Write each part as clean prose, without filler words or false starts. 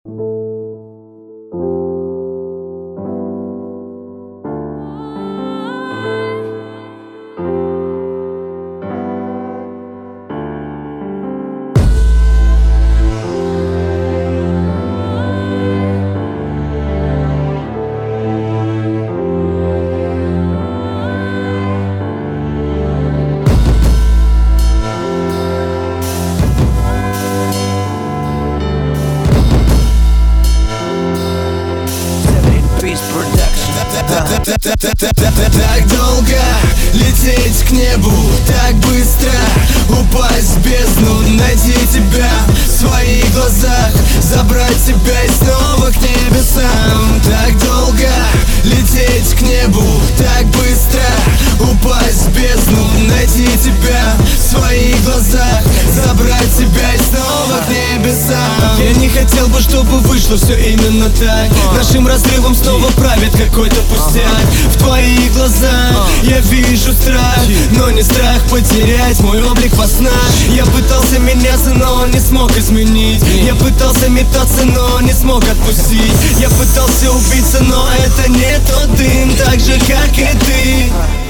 Так долго лететь к небу, так быстро упасть в бездну, найти тебя в своих глазах, забрать тебя и снова к небесам. Так долго лететь к небу, так быстро упасть в бездну, найти тебя в своих глазах, забрать тебя и снова к небесам. Я не хотел бы, чтобы вышло все именно так. Нашим разрывом снова правит какой-то пустяк. В твоих глазах я вижу страх, но не страх потерять мой облик во снах. Я пытался меняться, но не смог изменить. Я пытался метаться, но не смог отпустить. Я пытался убиться, но это не тот дым, так же как и ты.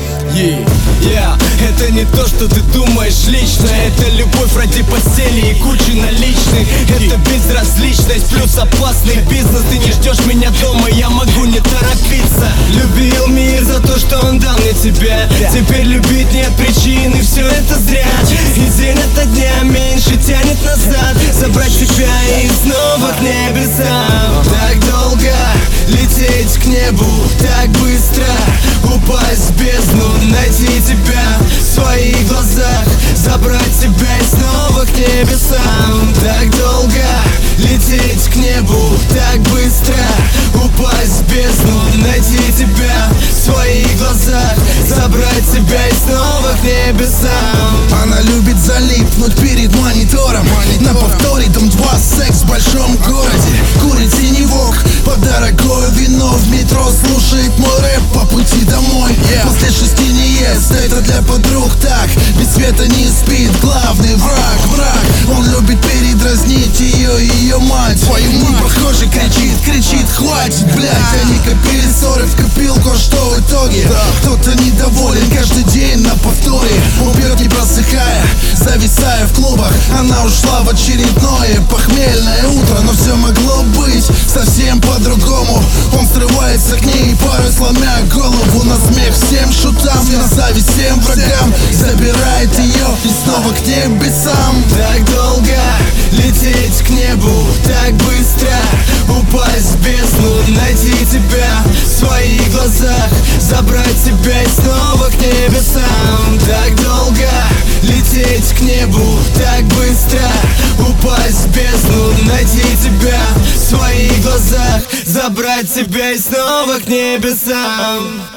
Это не то, что ты думаешь лично. Это любовь ради постели и кучи наличных. Это безразличность плюс опасный бизнес. Ты не ждешь меня дома, я могу не торопиться. Любил мир за то, что он дал мне тебя. Теперь любить нет причины, все это зря. И день ото дня меньше тянет назад. Забрать тебя и снова к небесам. Так долго лететь к небу, так быстро упасть в бездну, найти тебя в своих глазах, забрать тебя и снова к небесам. Так долго лететь к небу, так быстро упасть в бездну, найти тебя в своих глазах, забрать тебя и снова к небесам. Она любит залипнуть перед монитором. На повторе Дом 2, секс в большом городе. Курит теневок под дорогое вино. В метро слушает мой рэп по пути домой. После 6 не ест, это для подруг так. Без света не спит, главный враг. Он любит передразнить ее и ее мать. Не похоже, кричит, хватит, блядь. Они копили ссоры в копилку, что в итоге? Кто-то недоволен каждый день на повторе. Он пьет не просыхая, зависая в клубах. Она ушла в очередное похмельное утро. Но все могло быть совсем по-другому. Он срывается к ней, порой сломя голову. На смех всем шутам, на зависть всем врагам. Забирает ее и снова к небесам. Так долго лететь к небу, так быстро упасть в бездну, найти тебя в своих глазах, забрать тебя и снова к небесам. Так долго лететь к небу, так быстро упасть в бездну, найти тебя в своих глазах, забрать тебя и снова к небесам.